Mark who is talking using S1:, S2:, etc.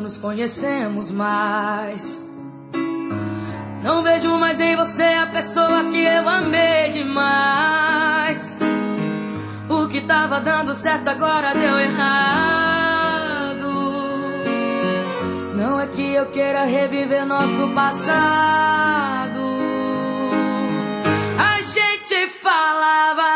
S1: nos conhecemos mais. Não vejo mais em você a pessoa que eu amei demais. O que tava dando certo agora deu errado. Não é que eu queira reviver nosso passado. A gente falava